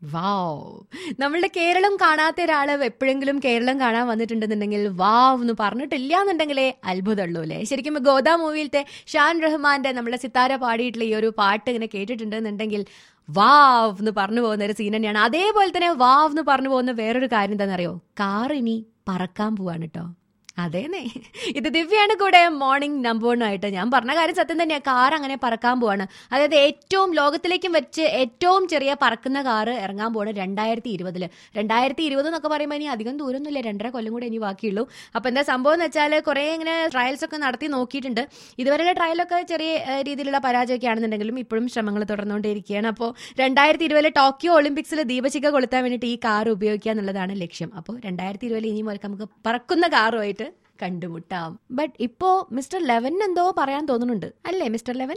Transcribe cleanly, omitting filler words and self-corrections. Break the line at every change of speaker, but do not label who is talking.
വാവ്. നമ്മളുടെ കേരളം കാണാത്ത ഒരാള് എപ്പോഴെങ്കിലും കേരളം കാണാൻ വന്നിട്ടുണ്ടെന്നുണ്ടെങ്കിൽ വാവ് എന്ന് പറഞ്ഞിട്ടില്ല എന്നുണ്ടെങ്കിലേ അത്ഭുതമുള്ളൂ അല്ലേ. ശരിക്കും ഗോദ മൂവിയിലത്തെ ഷാൻ റഹ്മാന്റെ നമ്മളെ സിത്താര പാടിയിട്ടുള്ള ഈ ഒരു പാട്ട് ഇങ്ങനെ കേട്ടിട്ടുണ്ടെന്നുണ്ടെങ്കിൽ വാവ് എന്ന് പറഞ്ഞു പോകുന്ന ഒരു സീൻ തന്നെയാണ്. അതേപോലെ തന്നെ വാവ് എന്ന് പറഞ്ഞു പോകുന്ന വേറൊരു കാര്യം എന്താണെന്നറിയോ, കാർ ഇനി പറക്കാൻ പോവാണ് കേട്ടോ. അതേന്നെ, ഇത് ദിവ്യാണ് കൂടെ മോർണിംഗ് നമ്പർ 1 ആയിട്ട്. ഞാൻ പറഞ്ഞ കാര്യം സത്യം തന്നെയാണ്, കാർ അങ്ങനെ പറക്കാൻ പോവാണ്. അതായത് ഏറ്റവും ലോകത്തിലേക്കും വെച്ച് ഏറ്റവും ചെറിയ പറക്കുന്ന കാറ് ഇറങ്ങാൻ പോവാണ് 2020. 2020 എന്നൊക്കെ പറയുമ്പോൾ ഇനി അധികം ദൂരമൊന്നുമില്ല, 2.5 കൊല്ലം കൂടെ ഇനി ബാക്കിയുള്ളൂ. അപ്പൊ എന്താ സംഭവം എന്ന് വെച്ചാൽ കുറെ ഇങ്ങനെ ട്രയൽസ് ഒക്കെ നടത്തി നോക്കിയിട്ടുണ്ട്. ഇതുവരെയുള്ള ട്രയലൊക്കെ ചെറിയ രീതിയിലുള്ള പരാജയമൊക്കെ ആണെന്നുണ്ടെങ്കിലും ഇപ്പോഴും ശ്രമങ്ങൾ തുടർന്നുകൊണ്ടേയിരിക്കുകയാണ്. അപ്പോൾ 2020 ടോക്കിയോ ഒളിമ്പിക്സിൽ ദീപശിഖ കൊളുത്താൻ വേണ്ടിയിട്ട് ഈ കാർ ഉപയോഗിക്കുക എന്നുള്ളതാണ് ലക്ഷ്യം. അപ്പോൾ 2020 ഇനി മുതൽ നമുക്ക് പറക്കുന്ന കാറുമായിട്ട് കണ്ടുമുട്ടാം. ബട്ട് ഇപ്പോ മിസ്റ്റർ ലെവൻ എന്തോ പറയാൻ തോന്നുന്നുണ്ട് അല്ലേ മിസ്റ്റർ ലെവൻ?